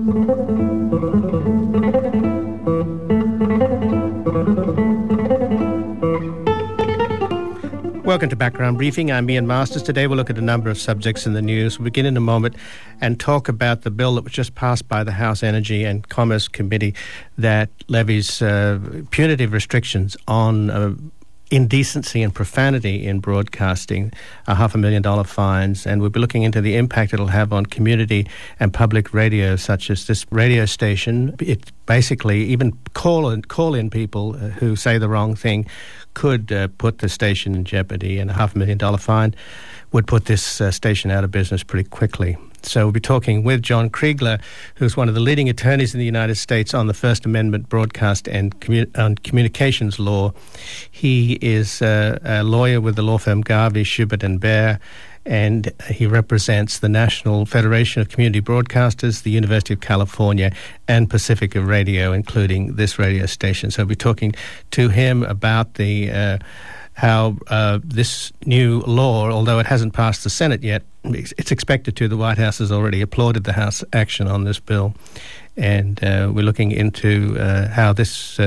Welcome to Background Briefing. I'm Ian Masters. Today we'll look at a number of subjects in the news. We'll begin in a moment and talk about the bill that was just passed by the House Energy and Commerce Committee that levies punitive restrictions on indecency and profanity in broadcasting, $500,000 fines, and we'll be looking into the impact it'll have on community and public radio, such as this radio station. It basically, even call-in people who say the wrong thing could put the station in jeopardy, and a $500,000 fine would put this station out of business pretty quickly. So we'll be talking with John Kriegler, who's one of the leading attorneys in the United States on the First Amendment broadcast and communications law. He is a lawyer with the law firm Garvey, Schubert and Bear, and he represents the National Federation of Community Broadcasters, the University of California, and Pacifica Radio, including this radio station. So we'll be talking to him about the how this new law, although it hasn't passed the Senate yet, it's expected to. The White House has already applauded the House action on this bill. And we're looking into how this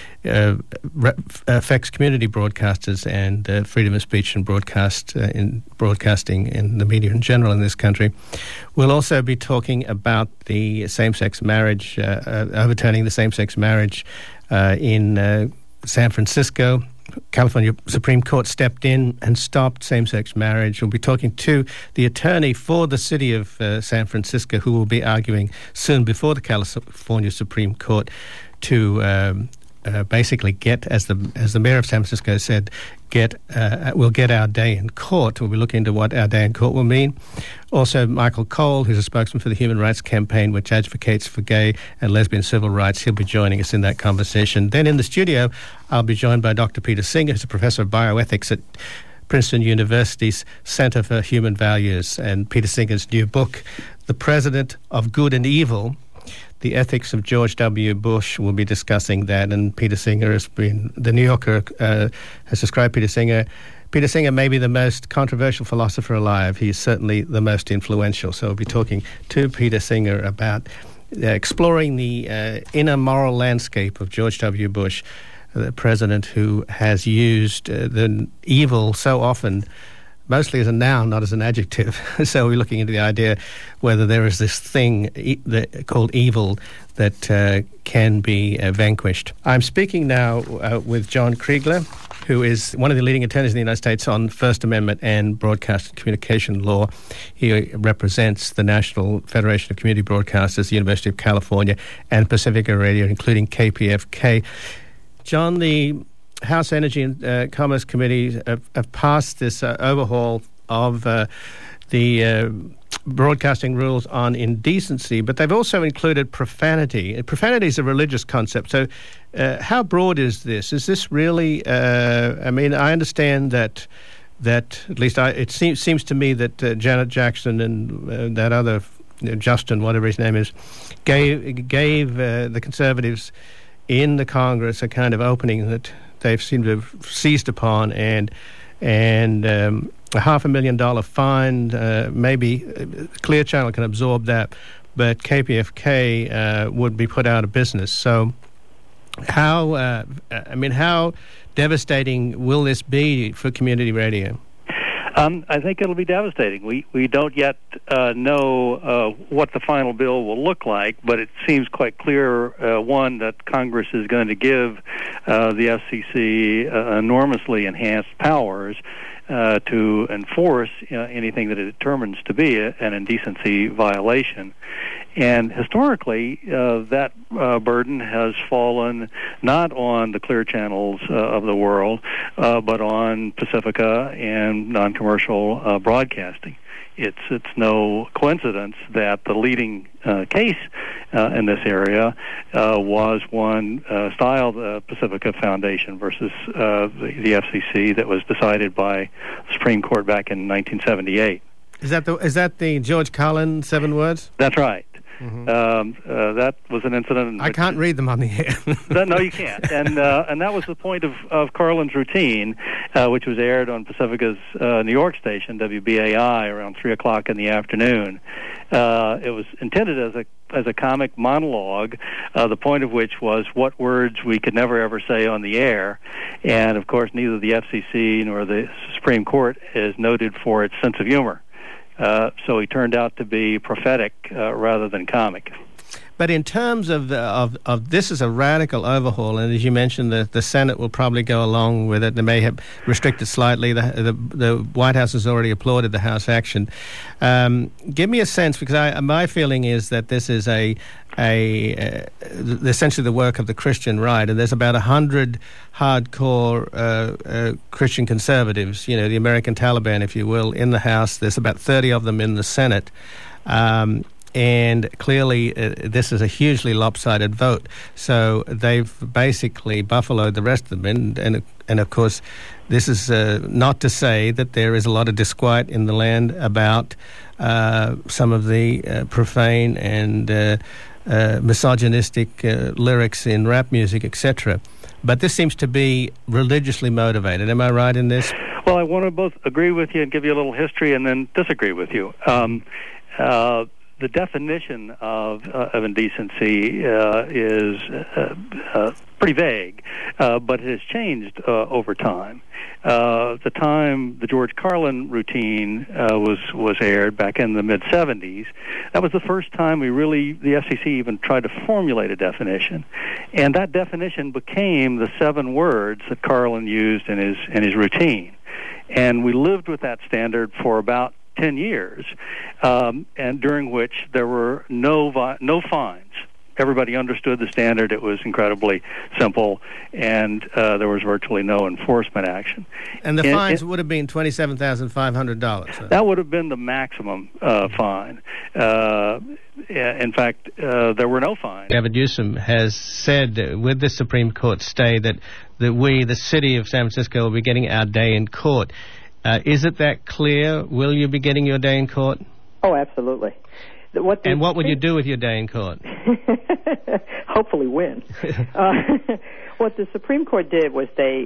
affects community broadcasters and freedom of speech and broadcasting in the media in general in this country. We'll also be talking about the same-sex marriage, overturning the same-sex marriage in San Francisco. California Supreme Court stepped in and stopped same-sex marriage. We'll be talking to the attorney for the city of San Francisco, who will be arguing soon before the California Supreme Court to basically get, as the mayor of San Francisco said, we'll get our day in court. We'll be looking into what our day in court will mean. Also, Michael Cole, who's a spokesman for the Human Rights Campaign, which advocates for gay and lesbian civil rights, he'll be joining us in that conversation. Then in the studio, I'll be joined by Dr. Peter Singer, who's a professor of bioethics at Princeton University's Center for Human Values. And Peter Singer's new book, The President of Good and Evil, The Ethics of George W. Bush, will be discussing that. And Peter Singer the New Yorker has described Peter Singer. Peter Singer may be the most controversial philosopher alive. He is certainly the most influential. So we'll be talking to Peter Singer about exploring the inner moral landscape of George W. Bush, the president who has used the evil so often, mostly as a noun, not as an adjective. So we're looking into the idea whether there is this thing called evil that can be vanquished. I'm speaking now with John Kriegler, who is one of the leading attorneys in the United States on First Amendment and broadcast and communication law. He represents the National Federation of Community Broadcasters, the University of California, and Pacifica Radio, including KPFK. John, the House Energy and Commerce Committee have passed this overhaul of the broadcasting rules on indecency, but they've also included profanity. Profanity is a religious concept. So how broad is this? Is this really, I mean, I understand that at least it seems to me that Janet Jackson and that other, Justin, whatever his name is, gave the conservatives in the Congress a kind of opening that they've seemed to have seized upon, and a $500,000 fine, maybe Clear Channel can absorb that, but KPFK would be put out of business. So how devastating will this be for community radio? I think it'll be devastating. We don't yet know what the final bill will look like, but it seems quite clear, one, that Congress is going to give the FCC enormously enhanced powers to enforce anything that it determines to be an indecency violation. And historically, that burden has fallen not on the Clear Channels of the world, but on Pacifica and non-commercial broadcasting. It's no coincidence that the leading case in this area was one styled Pacifica Foundation versus the FCC that was decided by the Supreme Court back in 1978. Is that the George Carlin 7 words? That's right. That was an incident. I can't read them on the air. No, you can't. And that was the point of Carlin's routine, which was aired on Pacifica's New York station, WBAI, around 3 o'clock in the afternoon. It was intended as a comic monologue, the point of which was what words we could never ever say on the air. And of course, neither the FCC nor the Supreme Court is noted for its sense of humor. So he turned out to be prophetic rather than comic. But in terms of this is a radical overhaul, and as you mentioned, the Senate will probably go along with it. They may have restricted slightly. The White House has already applauded the House action. Give me a sense, because my feeling is that this is essentially the work of the Christian right, and there's about 100 hardcore Christian conservatives, the American Taliban, if you will, in the House. There's about 30 of them in the Senate. And clearly, this is a hugely lopsided vote. So they've basically buffaloed the rest of them. And of course, this is not to say that there is a lot of disquiet in the land about some of the profane and misogynistic lyrics in rap music, etc. But this seems to be religiously motivated. Am I right in this? Well, I want to both agree with you and give you a little history and then disagree with you. The definition of indecency is pretty vague, but it has changed over time. The time the George Carlin routine was aired back in the mid-'70s, that was the first time the FCC even tried to formulate a definition, and that definition became the 7 words that Carlin used in his routine, and we lived with that standard for about 10 years, and during which there were no fines. Everybody understood the standard. It was incredibly simple, and there was virtually no enforcement action. And the fines would have been $27,500. That would have been the maximum fine. In fact, there were no fines. Gavin Newsom has said with the Supreme Court stay that we, the city of San Francisco, will be getting our day in court. Is it that clear? Will you be getting your day in court? Oh, absolutely. What will you do with your day in court? Hopefully win. What the Supreme Court did was they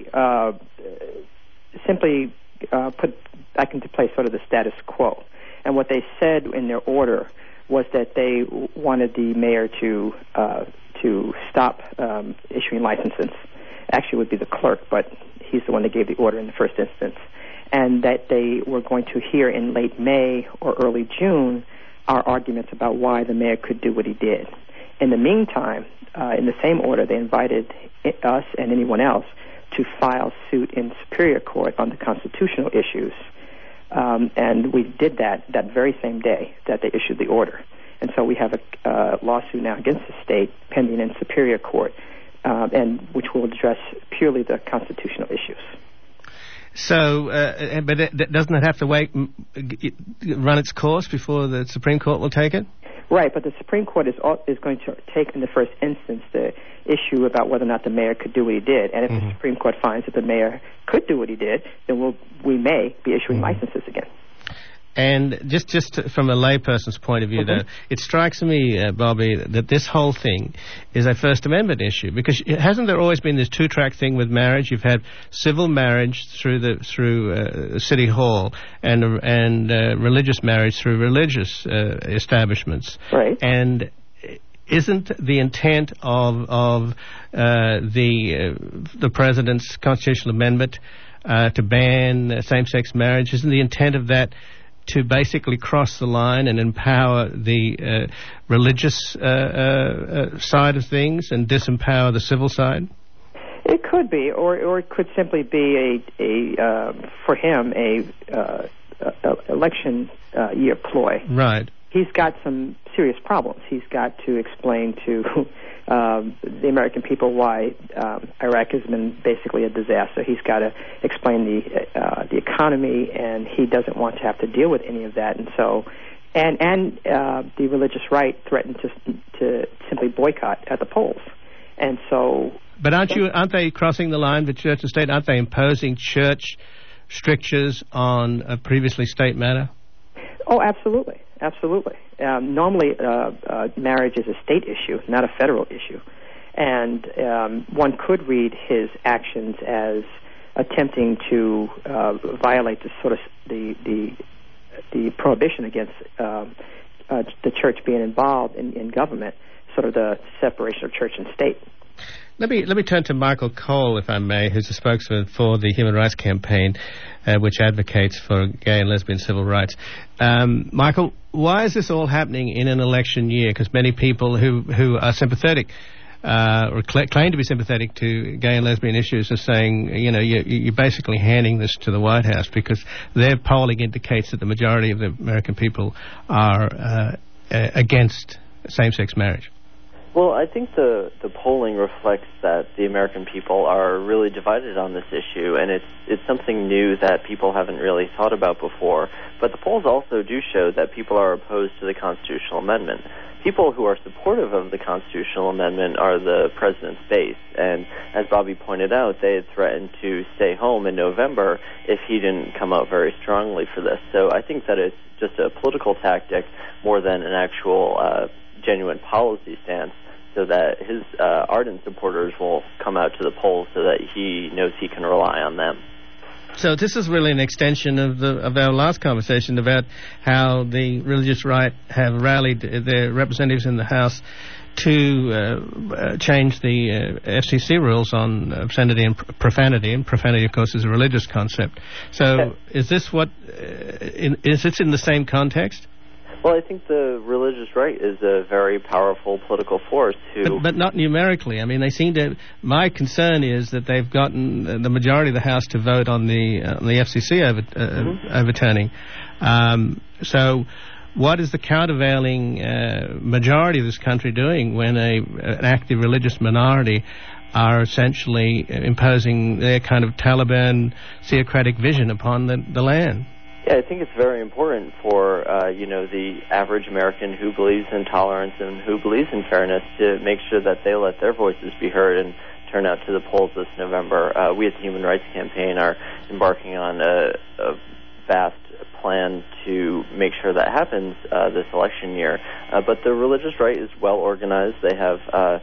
simply put back into place sort of the status quo. And what they said in their order was that they wanted the mayor to stop issuing licenses. Actually, it would be the clerk, but he's the one that gave the order in the first instance. And that they were going to hear in late May or early June our arguments about why the mayor could do what he did. In the meantime, in the same order, they invited us and anyone else to file suit in Superior Court on the constitutional issues. And we did that very same day that they issued the order. And so we have a lawsuit now against the state pending in Superior Court, and which will address purely the constitutional issues. So, but doesn't it have to run its course before the Supreme Court will take it? Right, but the Supreme Court is going to take in the first instance the issue about whether or not the mayor could do what he did. And if the Supreme Court finds that the mayor could do what he did, then we may be issuing licenses again. And just from a layperson's point of view, though, it strikes me, Bobby, that this whole thing is a First Amendment issue, because hasn't there always been this two-track thing with marriage? You've had civil marriage through City Hall and religious marriage through religious establishments, right? And isn't the intent of the president's constitutional amendment to ban same-sex marriage? Isn't the intent of that to basically cross the line and empower the religious side of things and disempower the civil side? It could be, or it could simply be for him a election year ploy. Right. He's got some serious problems. He's got to explain to the American people why Iraq has been basically a disaster. He's got to explain the economy, and he doesn't want to have to deal with any of that. And so, and the religious right threatened to simply boycott at the polls. And so, but aren't they crossing the line with church and state? Aren't they imposing church strictures on a previously state matter? Oh, absolutely. Absolutely. Normally, marriage is a state issue, not a federal issue. And one could read his actions as attempting to violate the prohibition against the church being involved in government, sort of the separation of church and state. Let me turn to Michael Cole, if I may, who's a spokesman for the Human Rights Campaign, which advocates for gay and lesbian civil rights. Michael, why is this all happening in an election year? Because many people who are sympathetic or claim to be sympathetic to gay and lesbian issues are saying, you're basically handing this to the White House because their polling indicates that the majority of the American people are against same-sex marriage. Well, I think the polling reflects that the American people are really divided on this issue, and it's something new that people haven't really thought about before. But the polls also do show that people are opposed to the constitutional amendment. People who are supportive of the constitutional amendment are the president's base, and as Bobby pointed out, they had threatened to stay home in November if he didn't come out very strongly for this. So I think that it's just a political tactic more than an actual genuine policy stance, so that his ardent supporters will come out to the polls so that he knows he can rely on them. So this is really an extension of our last conversation about how the religious right have rallied their representatives in the House to change the FCC rules on obscenity and profanity. And profanity, of course, is a religious concept. So is this is this in the same context? Well, I think the religious right is a very powerful political force But not numerically. I mean, they seem to... My concern is that they've gotten the majority of the House to vote on the FCC overturning. So what is the countervailing majority of this country doing when an active religious minority are essentially imposing their kind of Taliban theocratic vision upon the land? Yeah, I think it's very important for, the average American who believes in tolerance and who believes in fairness to make sure that they let their voices be heard and turn out to the polls this November. We at the Human Rights Campaign are embarking on a vast plan to make sure that happens this election year. But the religious right is well organized. They have,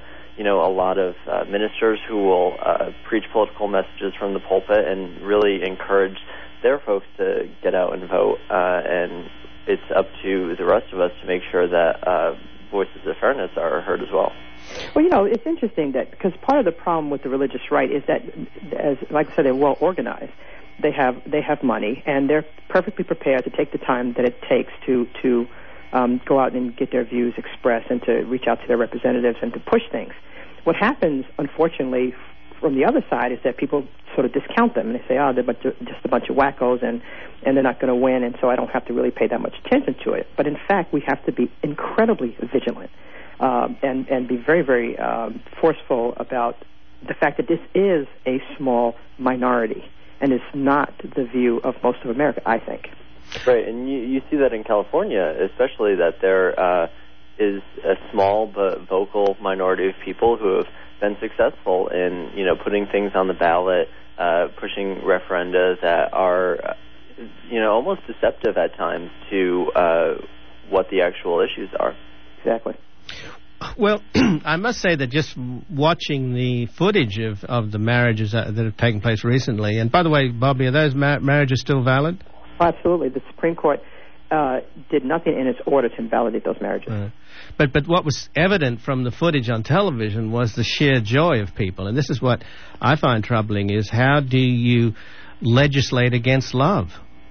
a lot of ministers who will preach political messages from the pulpit and really encourage their folks to get out and vote, and it's up to the rest of us to make sure that voices of fairness are heard as well. Well, it's interesting that because part of the problem with the religious right is that, like I said, they're well organized. They have money, and they're perfectly prepared to take the time that it takes to go out and get their views expressed and to reach out to their representatives and to push things. What happens, unfortunately, from the other side is that people sort of discount them and they say, they're just a bunch of wackos and they're not going to win, and so I don't have to really pay that much attention to it. But in fact, we have to be incredibly vigilant and be very, very forceful about the fact that this is a small minority and it's not the view of most of America, I think. Right, and you see that in California, especially that there is a small but vocal minority of people who have been successful in, putting things on the ballot, pushing referenda that are, almost deceptive at times to what the actual issues are. Exactly. Well, I must say that just watching the footage of the marriages that have taken place recently, and by the way, Bobby, are those marriages still valid? Absolutely. The Supreme Court did nothing in its order to invalidate those marriages. But what was evident from the footage on television was the sheer joy of people. And this is what I find troubling, is how do you legislate against love?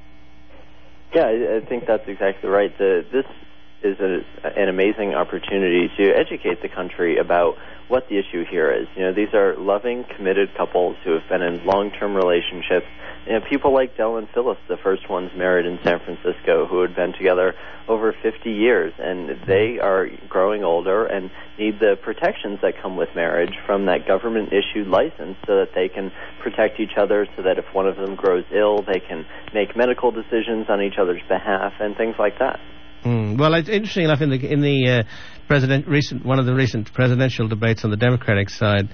Yeah, I think that's exactly right. This is an amazing opportunity to educate the country about what the issue here is. These are loving, committed couples who have been in long-term relationships. People like Del and Phyllis, the first ones married in San Francisco, who had been together over 50 years, and they are growing older and need the protections that come with marriage from that government-issued license so that they can protect each other, so that if one of them grows ill, they can make medical decisions on each other's behalf and things like that. Well, it's interesting enough in the one of the recent presidential debates on the Democratic side.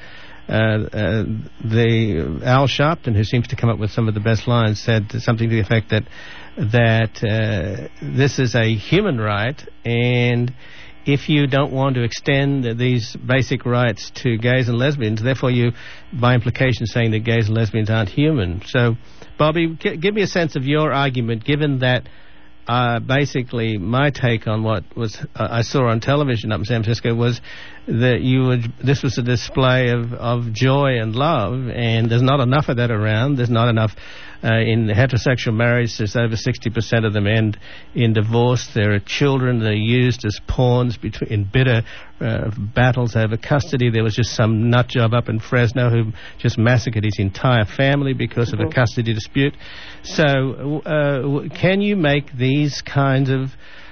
The Al Sharpton, who seems to come up with some of the best lines, said something to the effect that this is a human right, and if you don't want to extend these basic rights to gays and lesbians, therefore you, by implication, saying that gays and lesbians aren't human. So, Bobby, give me a sense of your argument, given that basically my take on what was I saw on television up in San Francisco was that this was a display of joy and love, and there's not enough of that around. There's not enough in heterosexual marriage. There's over 60% of them end in divorce. There are children that are used as pawns in bitter battles over custody. There was just some nut job up in Fresno who just massacred his entire family because of a custody dispute. So can you make these kinds of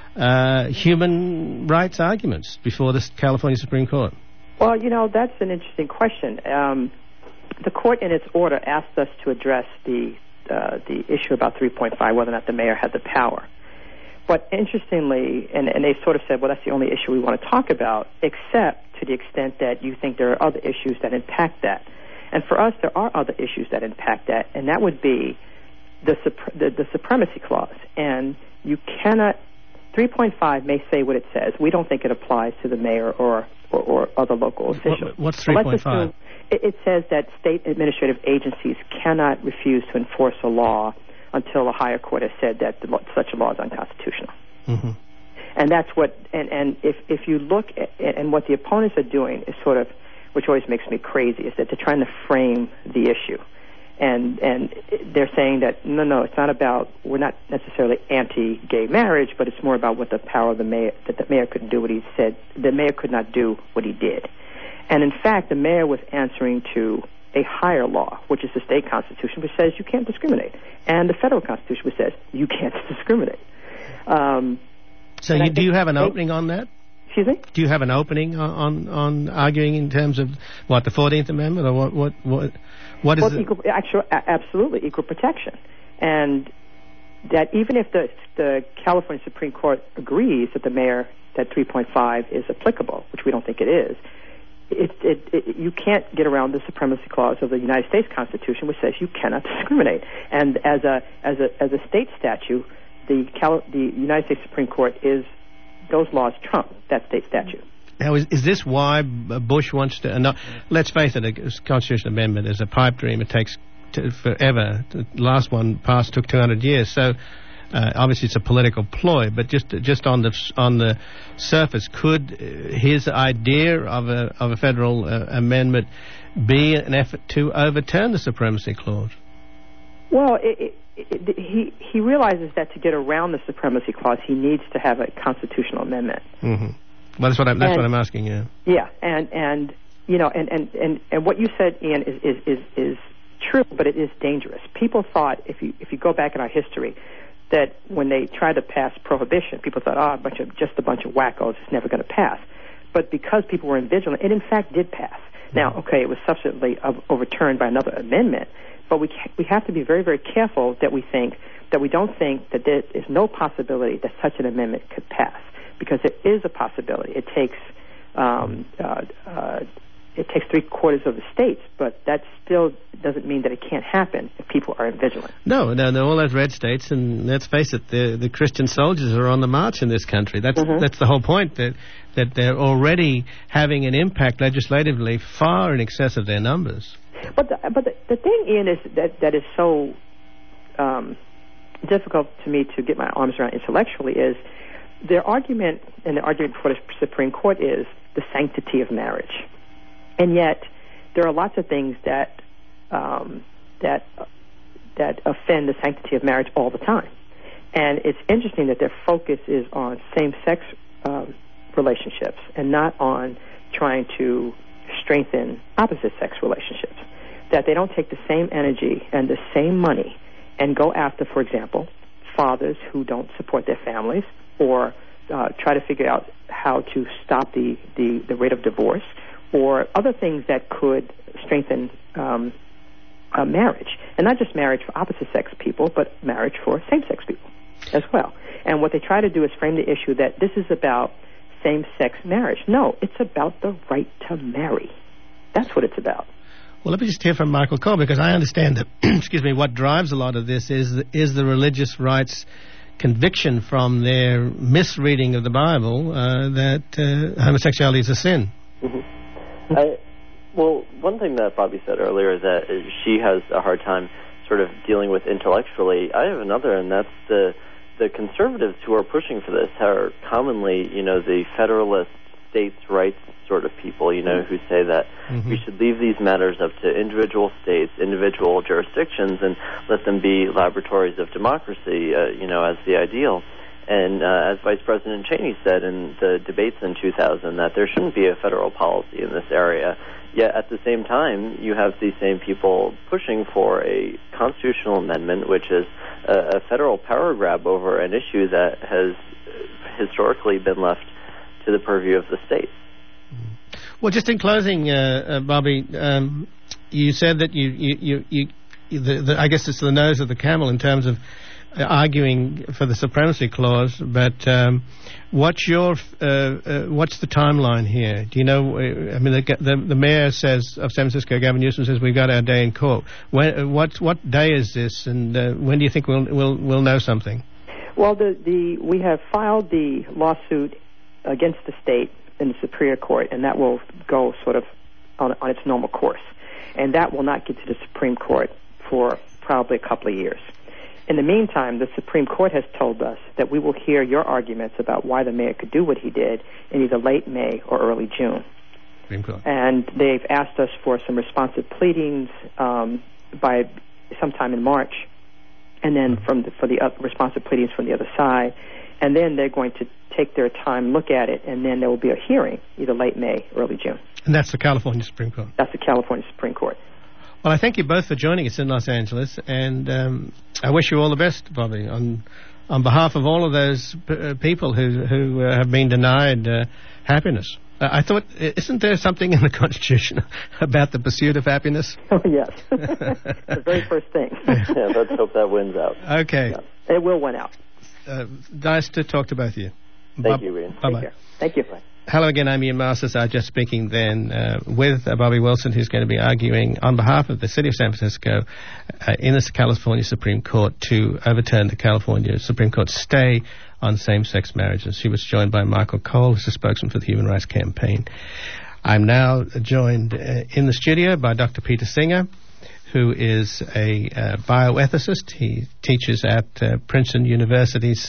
human rights arguments before the California Supreme Court? Well, that's an interesting question. The court, in its order, asked us to address the issue about 3.5, whether or not the mayor had the power. But interestingly, and they sort of said, well, that's the only issue we want to talk about, except to the extent that you think there are other issues that impact that. And for us, there are other issues that impact that, and that would be the supremacy clause. And you cannot, 3.5 may say what it says. We don't think it applies to the mayor or other local officials. What's 3.5? It says that state administrative agencies cannot refuse to enforce a law until a higher court has said that such a law is unconstitutional. Mm-hmm. And that's what, and if you look at, and what the opponents are doing is sort of, which always makes me crazy, is that they're trying to frame the issue. And they're saying that, no, it's not about, we're not necessarily anti-gay marriage, but it's more about what the power of the mayor, that the mayor couldn't do what he said, the mayor could not do what he did. And in fact, the mayor was answering to a higher law, which is the state constitution, which says you can't discriminate, and the federal constitution, which says you can't discriminate. So do you have an opening on that? Excuse me? Do you have an opening on arguing in terms of what, the 14th Amendment, or what is it? Absolutely, equal protection, and that even if the California Supreme Court agrees that that 3.5 is applicable, which we don't think it is. You can't get around the supremacy clause of the United States Constitution, which says you cannot discriminate. And as a state statute, the United States Supreme Court those laws trump that state statute. Now, is this why Bush wants to? Let's face it, a constitutional amendment is a pipe dream. It takes forever. The last one passed took 200 years. So. Obviously, it's a political ploy, but just on the surface, could his idea of a federal amendment be an effort to overturn the supremacy clause? Well, he realizes that to get around the supremacy clause, he needs to have a constitutional amendment. Mm-hmm. Well, that's what I'm asking. Yeah. Yeah, and what you said, Ian, is true, but it is dangerous. People thought, if you go back in our history, that when they tried to pass prohibition, people thought, a bunch of wackos, it's never going to pass. But because people were vigilant, it in fact did pass. Now, okay, it was subsequently overturned by another amendment, but we have to be very, very careful that we don't think that there is no possibility that such an amendment could pass, because it is a possibility. It takes 3/4 of the states, but that still doesn't mean that it can't happen if people are vigilant. No, all those red states, and let's face it, the Christian soldiers are on the march in this country. That's the whole point, that they're already having an impact legislatively far in excess of their numbers. But the thing, Ian, is that is so difficult to me to get my arms around intellectually is their argument, and the argument for the Supreme Court is the sanctity of marriage. And yet, there are lots of things that offend the sanctity of marriage all the time. And it's interesting that their focus is on same-sex relationships and not on trying to strengthen opposite-sex relationships. That they don't take the same energy and the same money and go after, for example, fathers who don't support their families, or try to figure out how to stop the rate of divorce, or other things that could strengthen marriage. And not just marriage for opposite-sex people, but marriage for same-sex people. as well. And what they try to do is frame the issue that this is about same-sex marriage. No, it's about the right to marry. That's what it's about. Well, let me just hear from Michael Cole, because I understand that, excuse me, what drives a lot of this is the religious right's conviction from their misreading of the Bible that homosexuality is a sin. Mm-hmm. Well, one thing that Bobby said earlier is that she has a hard time sort of dealing with intellectually. I have another, and that's the conservatives who are pushing for this are commonly, the federalist states' rights sort of people, who say that we should leave these matters up to individual states, individual jurisdictions, and let them be laboratories of democracy, as the ideal. And as Vice President Cheney said in the debates in 2000, that there shouldn't be a federal policy in this area. Yet at the same time, you have these same people pushing for a constitutional amendment, which is a federal power grab over an issue that has historically been left to the purview of the states. Well, just in closing, Bobby, you said that I guess it's the nose of the camel in terms of arguing for the supremacy clause. But what's the timeline here? Do you know? I mean, the mayor says of San Francisco, Gavin Newsom, says we've got our day in court. What day is this, and when do you think we'll know something? Well, we have filed the lawsuit against the state in the Superior Court, and that will go sort of on its normal course. And that will not get to the Supreme Court for probably a couple of years. In the meantime, the Supreme Court has told us that we will hear your arguments about why the mayor could do what he did in either late May or early June. And they've asked us for some responsive pleadings by sometime in March, and then for the responsive pleadings from the other side. And then they're going to take their time, look at it, and then there will be a hearing, either late May, early June. And that's the California Supreme Court? That's the California Supreme Court. Well, I thank you both for joining us in Los Angeles, and I wish you all the best, Bobby, on behalf of all of those people who have been denied happiness. I thought, isn't there something in the Constitution about the pursuit of happiness? Oh, yes. The very first thing. Yeah, let's hope that wins out. Okay. Yeah, it will win out. Nice to talk to both of you. Thank you, Ian. Bye-bye. Thank you. Hello again, I'm Ian Masters. I was just speaking then with Bobby Wilson, who's going to be arguing on behalf of the city of San Francisco in the California Supreme Court to overturn the California Supreme Court stay on same-sex marriages. She was joined by Michael Cole, who's a spokesman for the Human Rights Campaign. I'm now joined in the studio by Dr. Peter Singer, who is a bioethicist. He teaches at Princeton University's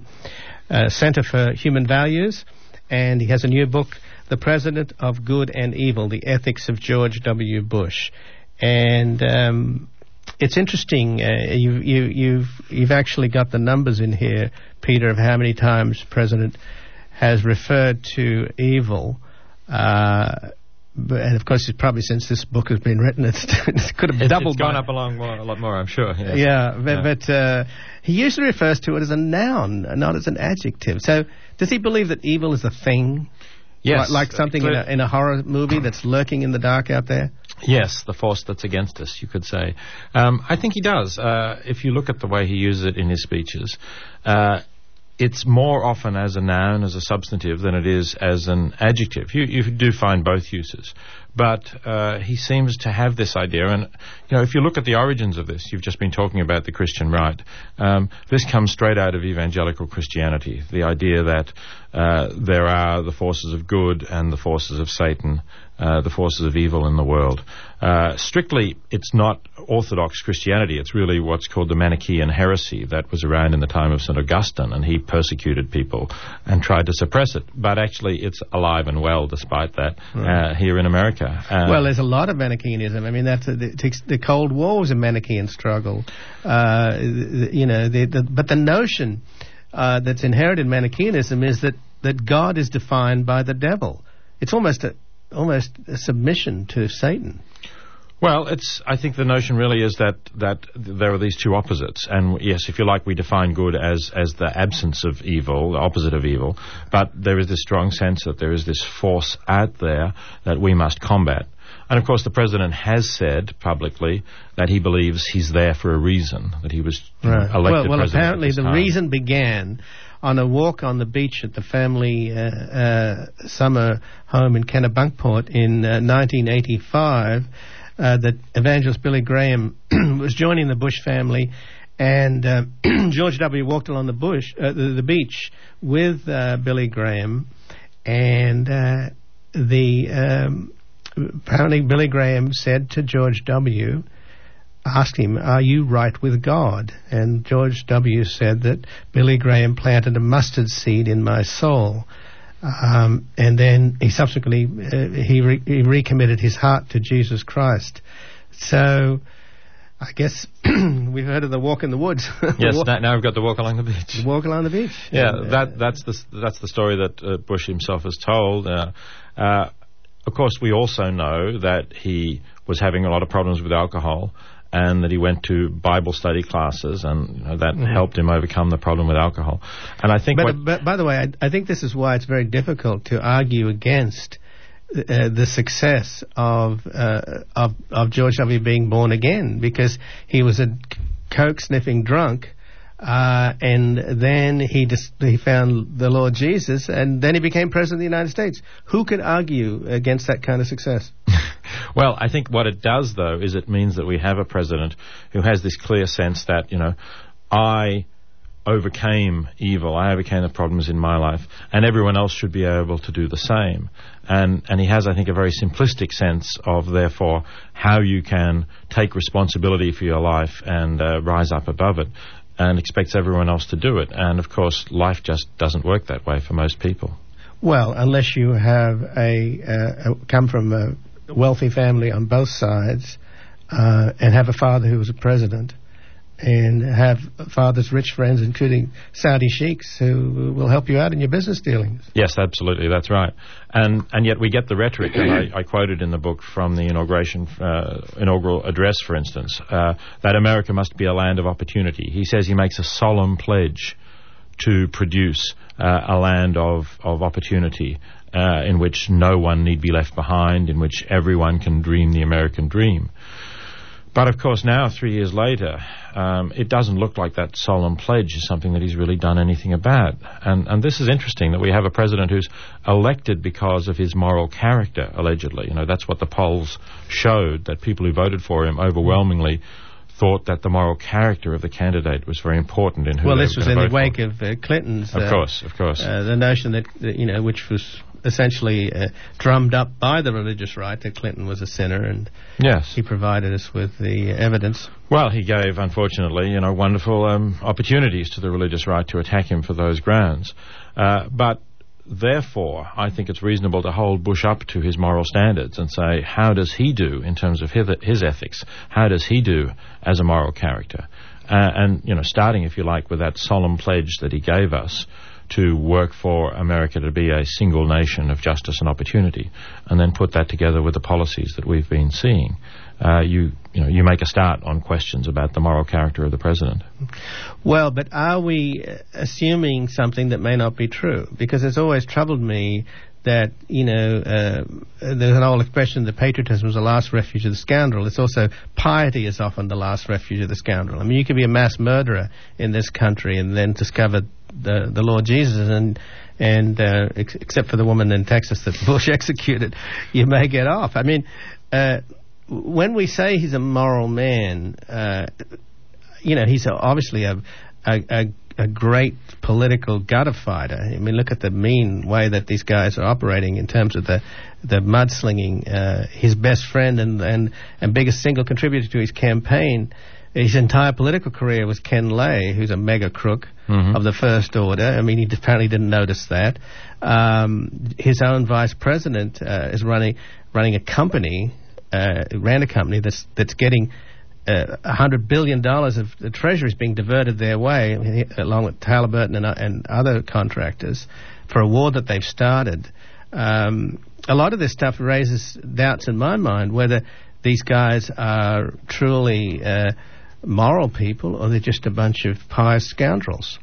Center for Human Values, and he has a new book, The President of Good and Evil, The Ethics of George W. Bush. And it's interesting, you've actually got the numbers in here, Peter, of how many times the President has referred to evil. And of course, it's probably since this book has been written, it could have doubled. It's gone up a lot more, I'm sure. Yes. Yeah, but he usually refers to it as a noun, not as an adjective. So, does he believe that evil is a thing? Yes. Like something in a horror movie that's lurking in the dark out there? Yes, the force that's against us, you could say. I think he does. If you look at the way he uses it in his speeches, it's more often as a noun, as a substantive, than it is as an adjective. You do find both uses. But he seems to have this idea, and if you look at the origins of this, you've just been talking about the Christian right. This comes straight out of evangelical Christianity, the idea that there are the forces of good and the forces of Satan, the forces of evil in the world. Strictly, it's not Orthodox Christianity. It's really what's called the Manichaean heresy that was around in the time of St. Augustine, and he persecuted people and tried to suppress it. But actually, it's alive and well despite that here in America. Well, there's a lot of Manichaeanism. I mean, that's the Cold War was a Manichaean struggle. But the notion that's inherent in Manichaeanism is that God is defined by the devil. It's almost a submission to Satan. Well, I think the notion really is that there are these two opposites. And yes, if you like, we define good as the absence of evil, the opposite of evil. But there is this strong sense that there is this force out there that we must combat. And of course, the president has said publicly that he believes he's there for a reason, that he was elected president. Well, apparently the reason began on a walk on the beach at the family summer home in Kennebunkport in 1985. That evangelist Billy Graham was joining the Bush family, and George W. walked along the beach with Billy Graham, and apparently Billy Graham said to George W., asked him, "Are you right with God?" And George W. said that Billy Graham planted a mustard seed in my soul. And then he subsequently he recommitted his heart to Jesus Christ. So I guess we've heard of the walk in the woods. Yes, now we've got the walk along the beach. The walk along the beach. Yeah, that's the story that Bush himself has told. Of course, we also know that he was having a lot of problems with alcohol, and that he went to Bible study classes, and that helped him overcome the problem with alcohol. And I think, but by the way, I think this is why it's very difficult to argue against the success of George W. being born again, because he was a coke sniffing drunk, and then he found the Lord Jesus, and then he became president of the United States. Who could argue against that kind of success? Well, I think what it does, though, is it means that we have a president who has this clear sense that, I overcame evil, I overcame the problems in my life, and everyone else should be able to do the same. And he has, I think, a very simplistic sense of, therefore, how you can take responsibility for your life and rise up above it, and expects everyone else to do it. And, of course, life just doesn't work that way for most people. Well, unless you have come from a wealthy family on both sides, and have a father who was a president, and have father's rich friends, including Saudi sheikhs, who will help you out in your business dealings. Yes, absolutely, that's right. And yet we get the rhetoric that I quoted in the book from the inaugural address, for instance, that America must be a land of opportunity. He says he makes a solemn pledge to produce a land of opportunity, in which no one need be left behind, in which everyone can dream the American dream. But of course now, 3 years later, it doesn't look like that solemn pledge is something that he's really done anything about. And this is interesting, that we have a president who's elected because of his moral character, allegedly. That's what the polls showed, that people who voted for him overwhelmingly thought that the moral character of the candidate was very important in who they were going to vote for. Well, this was in the wake of Clinton's... Of course. The notion that, which was essentially drummed up by the religious right, that Clinton was a sinner, and yes, he provided us with the evidence. Well, he gave, unfortunately, wonderful opportunities to the religious right to attack him for those grounds. But therefore, I think it's reasonable to hold Bush up to his moral standards and say, how does he do in terms of his ethics? How does he do as a moral character? And starting, if you like, with that solemn pledge that he gave us to work for America to be a single nation of justice and opportunity, and then put that together with the policies that we've been seeing. You make a start on questions about the moral character of the president. Well, but are we assuming something that may not be true? Because it's always troubled me that, there's an old expression that patriotism is the last refuge of the scoundrel. It's also piety is often the last refuge of the scoundrel. I mean, you could be a mass murderer in this country and then discover the Lord Jesus, and except for the woman in Texas that Bush executed, you may get off. I mean, when we say he's a moral man, he's obviously a great political gutter fighter. I mean, look at the mean way that these guys are operating in terms of the mudslinging. His best friend and biggest single contributor to his campaign, his entire political career, was Ken Lay, who's a mega crook of the first order. I mean, he apparently didn't notice that. His own vice president is running a company, ran a company that's getting $100 billion of the treasury is being diverted their way, along with Halliburton and other contractors, for a war that they've started. A lot of this stuff raises doubts in my mind whether these guys are truly moral people, or they're just a bunch of pious scoundrels.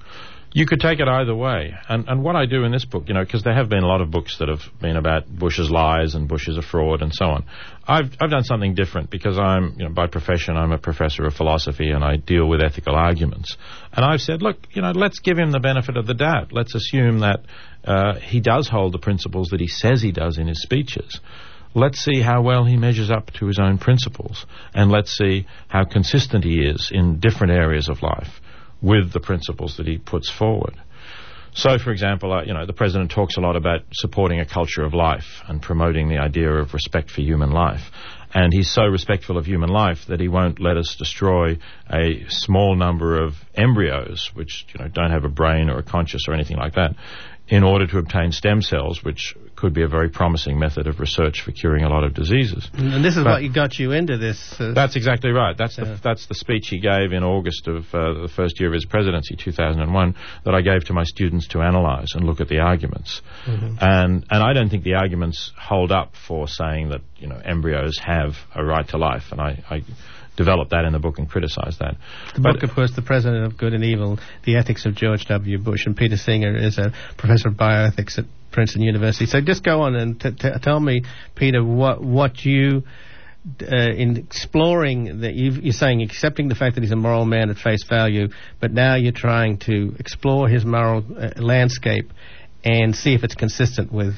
You could take it either way. And what I do in this book, because there have been a lot of books that have been about Bush's lies and Bush is a fraud and so on. I've done something different because I'm, by profession, I'm a professor of philosophy and I deal with ethical arguments. And I've said, look, let's give him the benefit of the doubt. Let's assume that he does hold the principles that he says he does in his speeches. Let's see how well he measures up to his own principles. And let's see how consistent he is in different areas of life with the principles that he puts forward. So, for example, the President talks a lot about supporting a culture of life and promoting the idea of respect for human life. And he's so respectful of human life that he won't let us destroy a small number of embryos, which, don't have a brain or a conscience or anything like that, in order to obtain stem cells, which could be a very promising method of research for curing a lot of diseases. And this is what got you into this. That's exactly right. That's the speech he gave in August of the first year of his presidency, 2001, that I gave to my students to analyse and look at the arguments. Mm-hmm. And I don't think the arguments hold up for saying that embryos have a right to life, and I developed that in the book and criticised that. The book, of course, The President of Good and Evil, The Ethics of George W. Bush, and Peter Singer is a professor of bioethics at Princeton University. So just go on and tell me, Peter, what you, in exploring, that you're saying accepting the fact that he's a moral man at face value, but now you're trying to explore his moral landscape and see if it's consistent with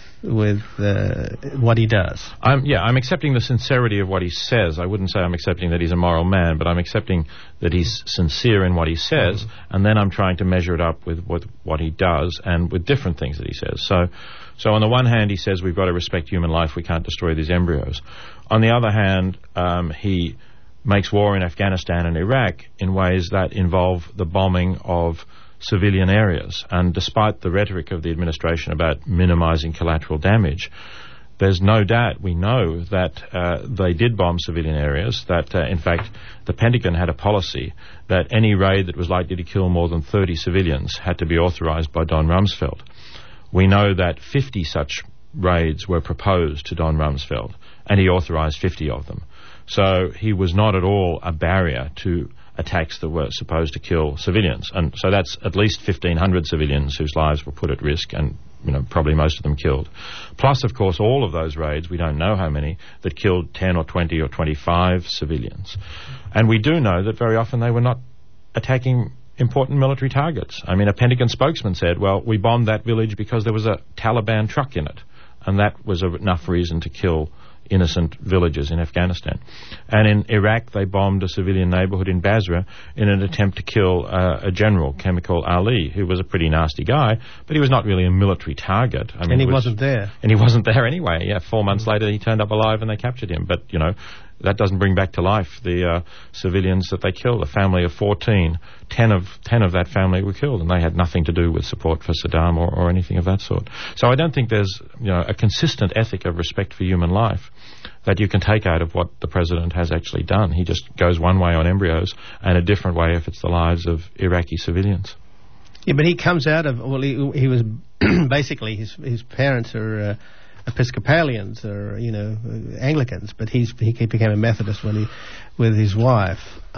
what he does. I'm accepting the sincerity of what he says. I wouldn't say I'm accepting that he's a moral man, but I'm accepting that he's sincere in what he says, and then I'm trying to measure it up with what he does and with different things that he says. So on the one hand, he says we've got to respect human life, we can't destroy these embryos. On the other hand, he makes war in Afghanistan and Iraq in ways that involve the bombing of civilian areas. And despite the rhetoric of the administration about minimising collateral damage, there's no doubt, we know, that they did bomb civilian areas, that in fact the Pentagon had a policy that any raid that was likely to kill more than 30 civilians had to be authorised by Don Rumsfeld. We know that 50 such raids were proposed to Don Rumsfeld, and he authorised 50 of them. So he was not at all a barrier to attacks that were supposed to kill civilians. And so that's at least 1,500 civilians whose lives were put at risk and, probably most of them killed. Plus, of course, all of those raids, we don't know how many, that killed 10 or 20 or 25 civilians. And we do know that very often they were not attacking important military targets. I mean, a Pentagon spokesman said, well, we bombed that village because there was a Taliban truck in it. And that was enough reason to kill innocent villagers in Afghanistan. And in Iraq, they bombed a civilian neighbourhood in Basra in an attempt to kill a general, Chemical Ali, who was a pretty nasty guy, but he was not really a military target. I mean, he wasn't there. And he wasn't there anyway. Yeah, 4 months later, he turned up alive and they captured him. But, that doesn't bring back to life the civilians that they killed. A family of 14, 10 of that family were killed, and they had nothing to do with support for Saddam or anything of that sort. So I don't think there's a consistent ethic of respect for human life that you can take out of what the President has actually done. He just goes one way on embryos and a different way if it's the lives of Iraqi civilians. Yeah, but he comes out of, he was basically, his parents are Episcopalians or Anglicans, but he became a Methodist with his wife.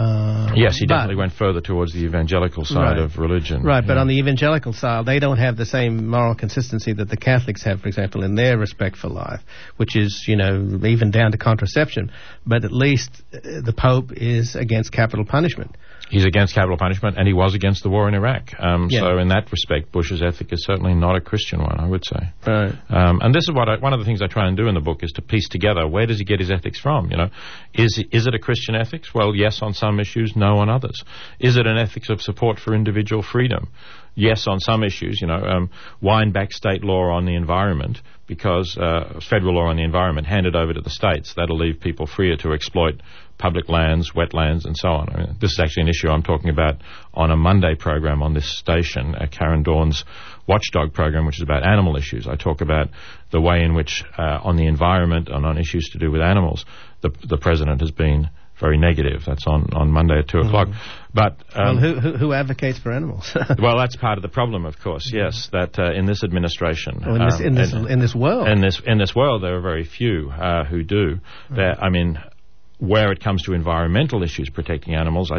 Yes, he definitely went further towards the evangelical side of religion. Right, yeah. But on the evangelical side, they don't have the same moral consistency that the Catholics have, for example, in their respect for life, which is even down to contraception. But at least the Pope is against capital punishment. He's against capital punishment, and he was against the war in Iraq. So in that respect, Bush's ethic is certainly not a Christian one, I would say. Right. And this is one of the things I try and do in the book is to piece together, where does he get his ethics from? Is it a Christian ethics? Well, yes, on some issues, no on others. Is it an ethics of support for individual freedom? Yes, on some issues, wind back state law on the environment because federal law on the environment handed over to the states. That'll leave people freer to exploit public lands, wetlands, and so on. I mean, this is actually an issue I'm talking about on a Monday program on this station, Karen Dawn's Watchdog program, which is about animal issues. I talk about the way in which on the environment and on issues to do with animals, the President has been very negative. That's on Monday at 2 o'clock. But who advocates for animals? Well, that's part of the problem, of course. Yes, that in this administration, in this world, there are very few who do. Where it comes to environmental issues protecting animals, I think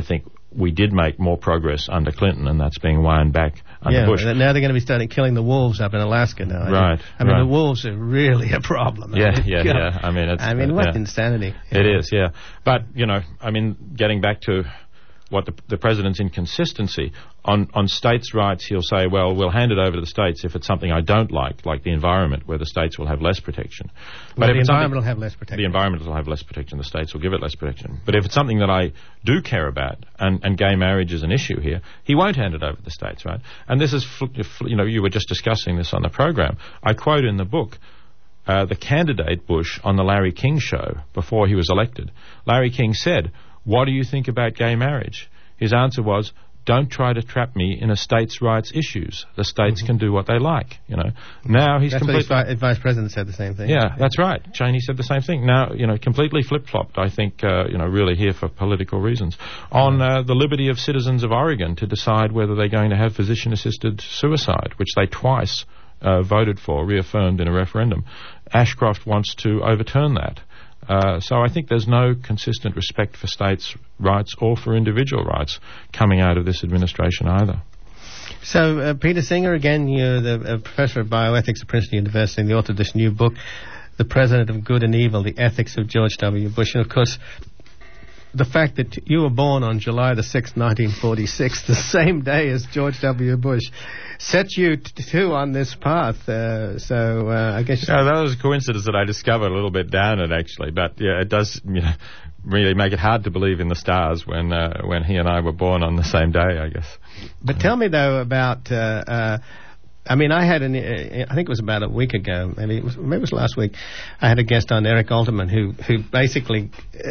we did make more progress under Clinton, and that's being wound back under Bush. Now they're going to be starting killing the wolves up in Alaska now. Right. I mean, the wolves are really a problem. Yeah. I mean, what insanity. It is, yeah. But, getting back to what the president's inconsistency, on states' rights, he'll say, well, we'll hand it over to the states if it's something I don't like the environment, where the states will have less protection. But the environment will have less protection. The environment will have less protection. The states will give it less protection. But if it's something that I do care about, and gay marriage is an issue here, he won't hand it over to the states, right? And this is, you were just discussing this on the program. I quote in the book, the candidate Bush on the Larry King show before he was elected. Larry King said, "What do you think about gay marriage?" His answer was, "Don't try to trap me in a states' rights issues. The states can do what they like." Now he's completely... Vice President said the same thing. Yeah, that's right. Cheney said the same thing. Now, completely flip-flopped, I think, really here for political reasons. On the liberty of citizens of Oregon to decide whether they're going to have physician-assisted suicide, which they twice voted for, reaffirmed in a referendum. Ashcroft wants to overturn that. So I think there's no consistent respect for states' rights or for individual rights coming out of this administration either. So, Peter Singer, again, you're the professor of bioethics at Princeton University and the author of this new book, The President of Good and Evil, The Ethics of George W. Bush. And, of course, the fact that you were born on July the 6th, 1946, the same day as George W. Bush, set you too on this path. I guess... Yeah, that was a coincidence that I discovered a little bit down it, actually. But, yeah, it does really make it hard to believe in the stars when he and I were born on the same day, I guess. But tell me, though, about... I think it was about a week ago, maybe it was last week, I had a guest on, Eric Alterman, who basically,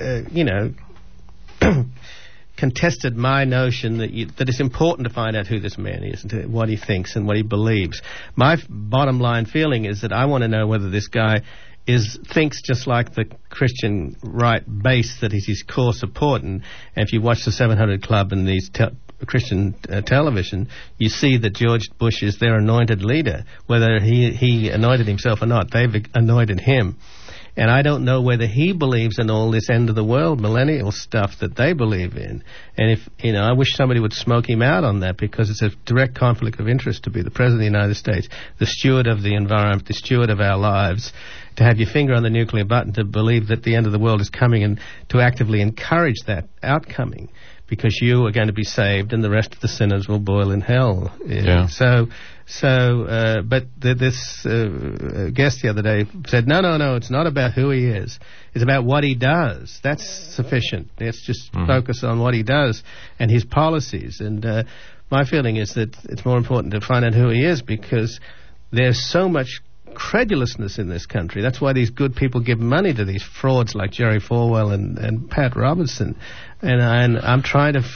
contested my notion that it's important to find out who this man is and what he thinks and what he believes. My bottom line feeling is that I want to know whether this guy thinks just like the Christian right base that is his core support. And if you watch the 700 Club and these Christian television, you see that George Bush is their anointed leader. Whether he anointed himself or not, they've anointed him. And I don't know whether he believes in all this end-of-the-world millennial stuff that they believe in. And if, I wish somebody would smoke him out on that, because it's a direct conflict of interest to be the President of the United States, the steward of the environment, the steward of our lives, to have your finger on the nuclear button, to believe that the end of the world is coming, and to actively encourage that outcoming, because you are going to be saved and the rest of the sinners will boil in hell. Yeah. But this guest the other day said, no, it's not about who he is. It's about what he does. That's sufficient. Let's just focus on what he does and his policies. And my feeling is that it's more important to find out who he is, because there's so much credulousness in this country. That's why these good people give money to these frauds like Jerry Falwell and Pat Robertson. And I'm trying to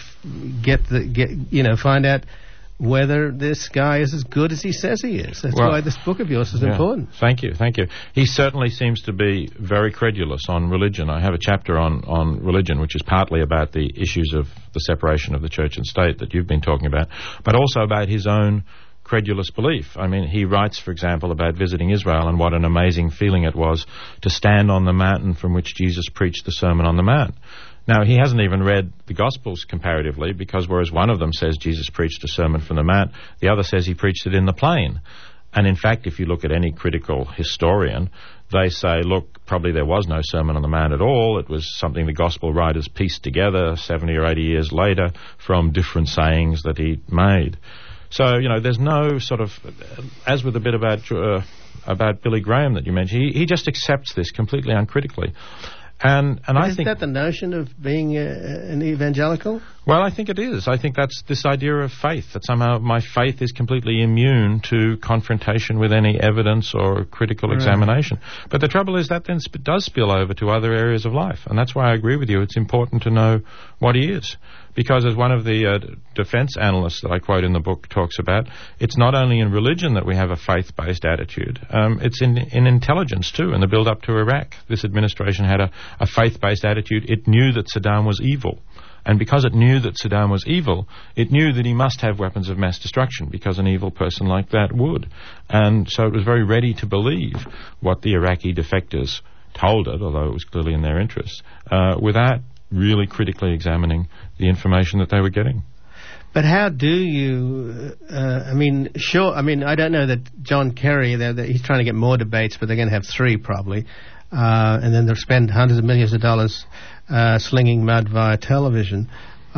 find out whether this guy is as good as he says he is. That's why this book of yours is important. Thank you. He certainly seems to be very credulous on religion. I have a chapter on religion, which is partly about the issues of the separation of the church and state that you've been talking about, but also about his own credulous belief. I mean, he writes, for example, about visiting Israel and what an amazing feeling it was to stand on the mountain from which Jesus preached the Sermon on the Mount. Now, he hasn't even read the Gospels comparatively, because whereas one of them says Jesus preached a sermon from the Mount, the other says he preached it in the plain. And in fact, if you look at any critical historian, they say, look, probably there was no Sermon on the Mount at all. It was something the Gospel writers pieced together 70 or 80 years later from different sayings that he made. So, there's no sort of, as with a bit about Billy Graham that you mentioned, he just accepts this completely uncritically. And I think... Is that the notion of being an evangelical? Well, I think it is. I think that's this idea of faith, that somehow my faith is completely immune to confrontation with any evidence or critical examination. But the trouble is that then does spill over to other areas of life. And that's why I agree with you. It's important to know what he is. Because as one of the defense analysts that I quote in the book talks about, it's not only in religion that we have a faith-based attitude. It's in intelligence too, in the build-up to Iraq. This administration had a faith-based attitude. It knew that Saddam was evil. And because it knew that Saddam was evil, it knew that he must have weapons of mass destruction, because an evil person like that would. And so it was very ready to believe what the Iraqi defectors told it, although it was clearly in their interest, without really critically examining the information that they were getting. But how do you, I don't know that John Kerry, that he's trying to get more debates, but they're going to have 3 probably. And then they'll spend hundreds of millions of dollars slinging mud via television.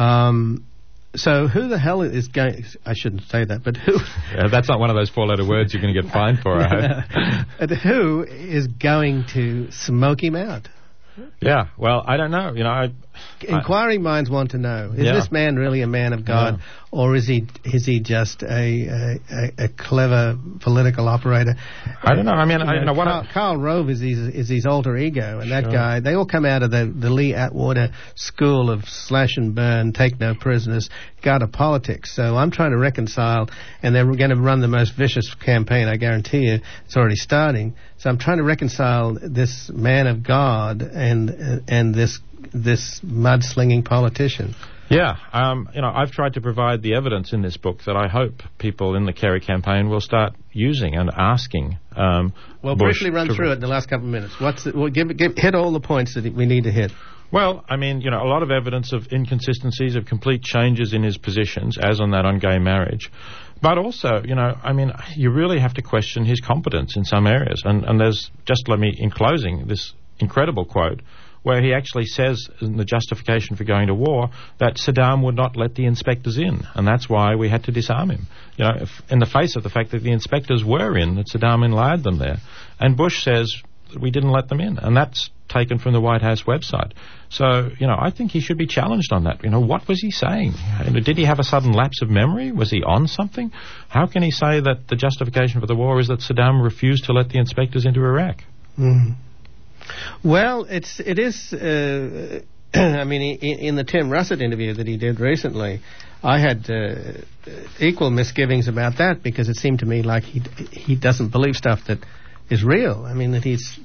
So who the hell is going... I shouldn't say that, but who... that's not one of those 4-letter words you're going to get fined for, I hope. But who is going to smoke him out? Yeah, well, I don't know. Inquiring minds want to know: is this man really a man of God, or is he just a clever political operator? I don't know. Karl Rove is his alter ego, and that guy. They all come out of the Lee Atwater school of slash and burn, take no prisoners, gutter politics. So I'm trying to reconcile, and they're going to run the most vicious campaign. I guarantee you, it's already starting. So I'm trying to reconcile this man of God and this mudslinging politician. Yeah, I've tried to provide the evidence in this book that I hope people in the Kerry campaign will start using and asking. Well, briefly run through it in the last couple of minutes. Hit all the points that we need to hit. Well, a lot of evidence of inconsistencies, of complete changes in his positions, as on gay marriage. But also, you really have to question his competence in some areas. And there's, in closing, this incredible quote where he actually says in the justification for going to war that Saddam would not let the inspectors in, and that's why we had to disarm him. In the face of the fact that the inspectors were in, that Saddam allowed them there. And Bush says we didn't let them in, and that's taken from the White House website. So, I think he should be challenged on that. What was he saying? Did he have a sudden lapse of memory? Was he on something? How can he say that the justification for the war is that Saddam refused to let the inspectors into Iraq? Mm. Well, it is. In the Tim Russert interview that he did recently, I had equal misgivings about that, because it seemed to me like he doesn't believe stuff that is real. That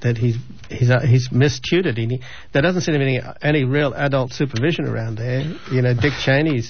he's mistutored. There doesn't seem to be any real adult supervision around there. Dick Cheney's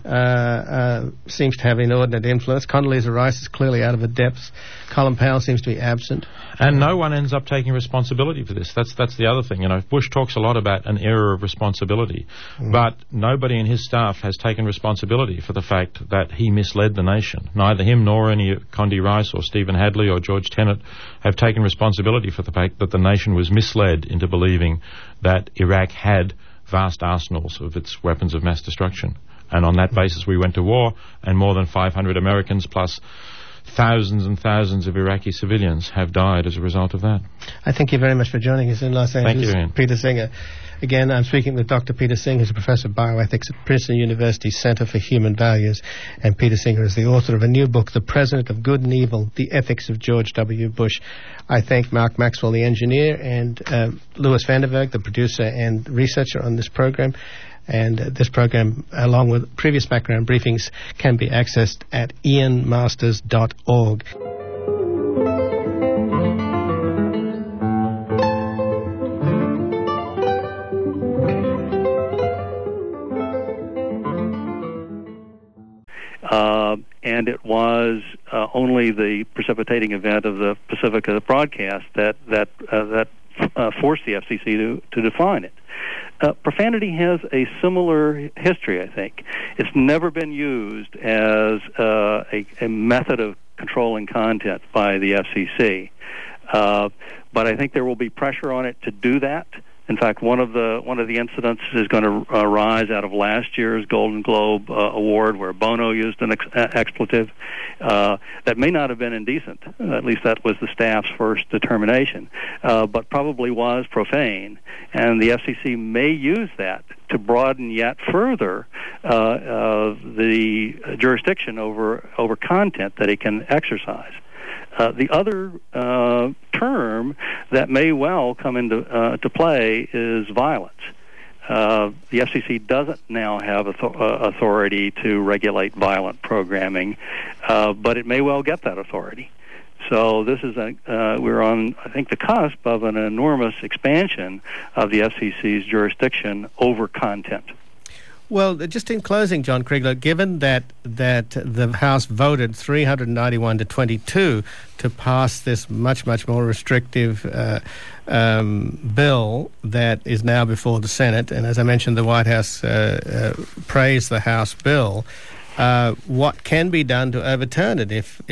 seems to have inordinate influence. Condoleezza Rice is clearly out of her depths. Colin Powell seems to be absent. And no one ends up taking responsibility for this. That's the other thing. Bush talks a lot about an era of responsibility, but nobody in his staff has taken responsibility for the fact that he misled the nation. Neither him nor any Condi Rice or Stephen Hadley or George Tenet have taken responsibility for the fact that the nation was misled into believing that Iraq had vast arsenals of its weapons of mass destruction. And on that basis we went to war, and more than 500 Americans plus thousands and thousands of Iraqi civilians have died as a result of that. I thank you very much for joining us in Los Angeles. Thank you, Ian. Peter Singer. Again, I'm speaking with Dr. Peter Singh, who's a professor of bioethics at Princeton University's Center for Human Values. And Peter Singer is the author of a new book, The President of Good and Evil, The Ethics of George W. Bush. I thank Mark Maxwell, the engineer, and Louis Vanderberg, the producer and researcher on this program. And this program, along with previous background briefings, can be accessed at ianmasters.org. And it was only the precipitating event of the Pacifica broadcast that forced the FCC to define it. Profanity has a similar history, I think. It's never been used as a method of controlling content by the FCC. But I think there will be pressure on it to do that. In fact, one of the incidents is going to arise out of last year's Golden Globe award, where Bono used an expletive that may not have been indecent. At least that was the staff's first determination, but probably was profane. And the FCC may use that to broaden yet further the jurisdiction over content that it can exercise. The other term that may well come into play is violence. The FCC doesn't now have authority to regulate violent programming, but it may well get that authority. So this is we're on, I think, the cusp of an enormous expansion of the FCC's jurisdiction over content. Well, just in closing, John Kriegler, given that the House voted 391 to 22 to pass this much more restrictive bill that is now before the Senate, and as I mentioned, the White House praised the House bill. What can be done to overturn it if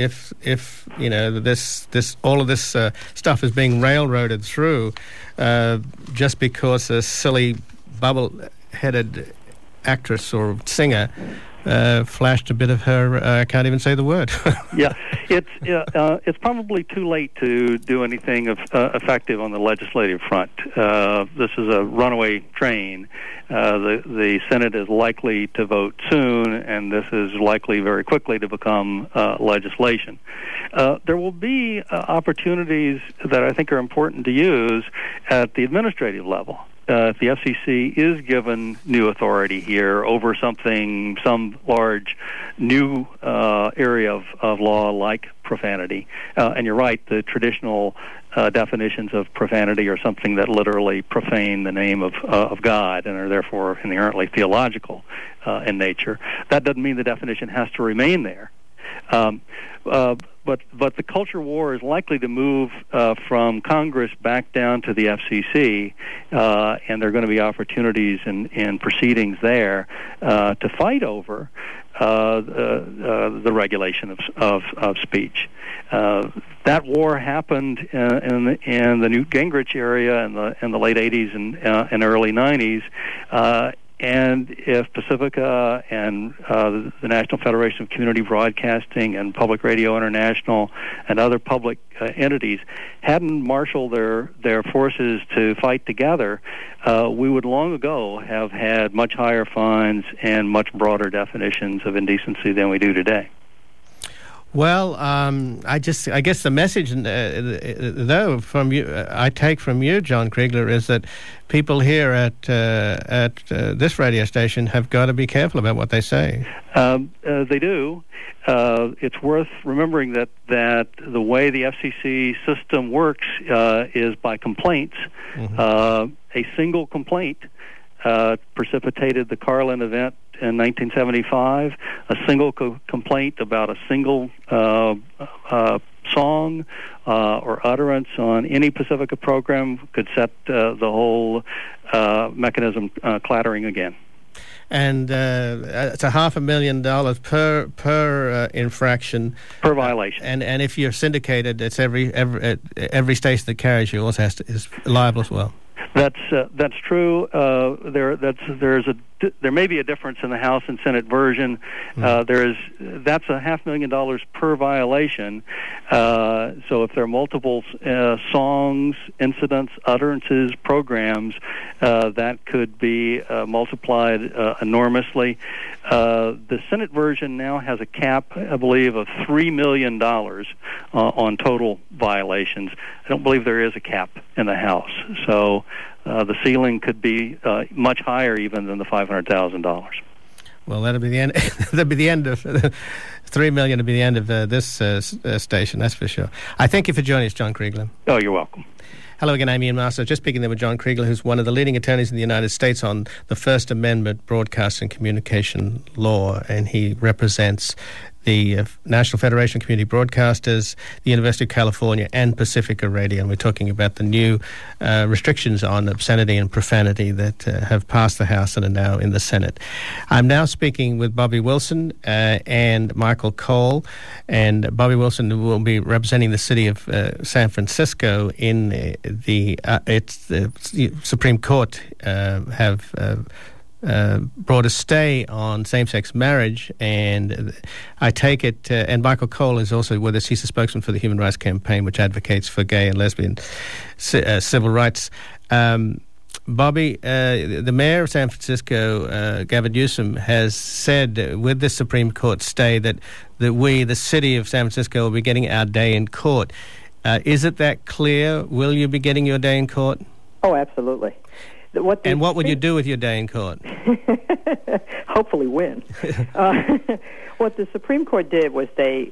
this all of this stuff is being railroaded through just because a silly bubble-headed actress or singer flashed a bit of her I can't even say the word. Yeah, it's probably too late to do anything effective on the legislative front. This is a runaway train. The Senate is likely to vote soon, and this is likely very quickly to become legislation. There will be opportunities that I think are important to use at the administrative level. If the FCC is given new authority here over some large new area of law like profanity, and you're right, the traditional definitions of profanity are something that literally profane the name of God and are therefore inherently theological in nature. That doesn't mean the definition has to remain there. But the culture war is likely to move from Congress back down to the FCC, and there are going to be opportunities in proceedings there to fight over the regulation of speech. That war happened in the Newt Gingrich area in the late 80s and early 90s. And if Pacifica and the National Federation of Community Broadcasting and Public Radio International and other public entities hadn't marshaled their forces to fight together, we would long ago have had much higher fines and much broader definitions of indecency than we do today. Well, I guess the message, though, from you, I take from you, John Kriegler, is that people here at this radio station have got to be careful about what they say. They do. It's worth remembering that the way the FCC system works is by complaints. Mm-hmm. A single complaint precipitated the Carlin event in 1975. A single complaint about a single song or utterance on any Pacifica program could set the whole mechanism clattering again. And it's $500,000 per infraction, per violation. And if you're syndicated, it's every station that carries you also is liable as well. That's true. There may be a difference in the House and Senate version. That's $500,000 per violation. So if there are multiple songs, incidents, utterances, programs, that could be multiplied enormously. The Senate version now has a cap, I believe, of $3 million on total violations. I don't believe there is a cap in the House. So the ceiling could be much higher even than the $500,000. Well, that'll be the end. That'll be the end of $3 million. To be the end of this station. That's for sure. I thank you for joining us, John Kriegler. Oh, you're welcome. Hello again, I'm Ian Masters. Just speaking there with John Kriegler, who's one of the leading attorneys in the United States on the First Amendment broadcast and communication law, and he represents the National Federation of Community Broadcasters, the University of California, and Pacifica Radio. And we're talking about the new restrictions on obscenity and profanity that have passed the House and are now in the Senate. I'm now speaking with Bobby Wilson and Michael Cole. And Bobby Wilson will be representing the city of San Francisco in the Supreme Court have brought a stay on same-sex marriage, and I take it, and Michael Cole is also with us. He's the spokesman for the Human Rights Campaign, which advocates for gay and lesbian civil rights. Bobby, the mayor of San Francisco, Gavin Newsom, has said with the Supreme Court stay that we, the city of San Francisco, will be getting our day in court. Is it that clear? Will you be getting your day in court? Oh, absolutely. What would you do with your day in court? Hopefully win. What the Supreme Court did was they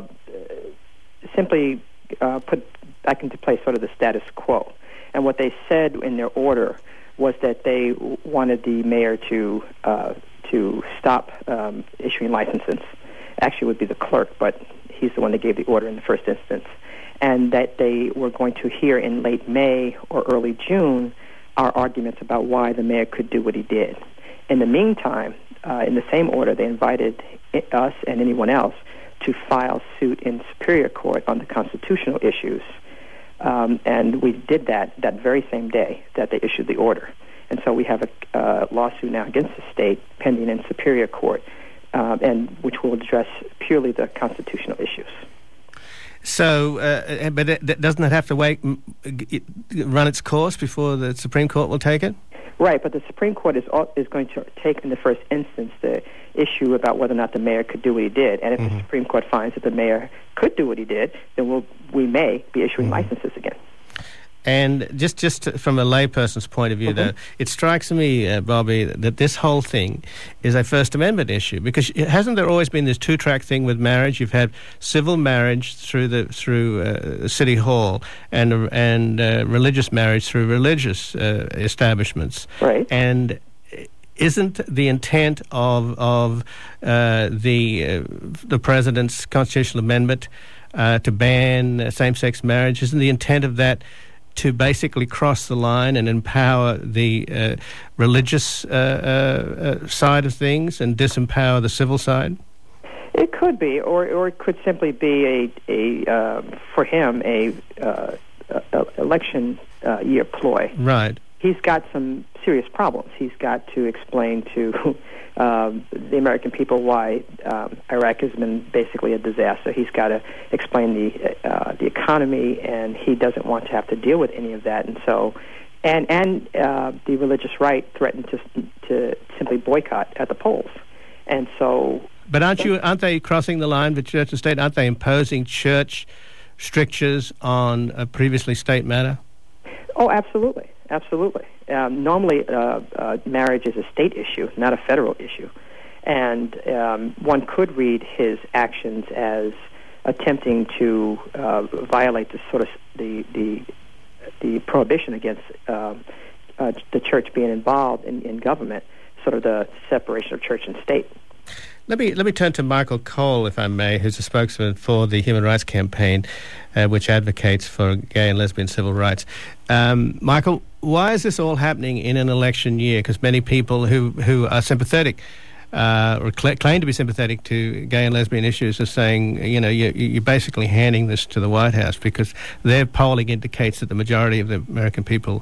simply put back into place sort of the status quo. And what they said in their order was that they wanted the mayor to to stop issuing licenses. Actually, it would be the clerk, but he's the one that gave the order in the first instance. And that they were going to hear in late May or early June our arguments about why the mayor could do what he did. In the meantime, in the same order, they invited us and anyone else to file suit in Superior Court on the constitutional issues. And we did that very same day that they issued the order. And so we have a lawsuit now against the state pending in Superior Court, and which will address purely the constitutional issues. So, but doesn't it have to run its course before the Supreme Court will take it? Right, but the Supreme Court is going to take in the first instance the issue about whether or not the mayor could do what he did. And if the Supreme Court finds that the mayor could do what he did, then we may be issuing licenses again. And just from a layperson's point of view, though, it strikes me, Bobby, that this whole thing is a First Amendment issue, because hasn't there always been this two-track thing with marriage? You've had civil marriage through City Hall, and religious marriage through religious establishments. Right. And isn't the intent of the president's constitutional amendment to ban same-sex marriage? Isn't the intent of that to basically cross the line and empower the religious side of things and disempower the civil side? It could be, or it could simply be for him a election year ploy. Right. He's got some serious problems. He's got to explain to the American people why Iraq has been basically a disaster. He's got to explain the economy, and he doesn't want to have to deal with any of that. And so, and the religious right threatened to simply boycott at the polls. And so, but aren't they crossing the line with church and state? Aren't they imposing church strictures on a previously state matter? Oh, absolutely. Absolutely. Normally, marriage is a state issue, not a federal issue. And one could read his actions as attempting to violate the prohibition against the church being involved in government, sort of the separation of church and state. Let me turn to Michael Cole, if I may, who's a spokesman for the Human Rights Campaign, which advocates for gay and lesbian civil rights. Michael, why is this all happening in an election year? Because many people who are sympathetic or claim to be sympathetic to gay and lesbian issues are saying, you're basically handing this to the White House, because their polling indicates that the majority of the American people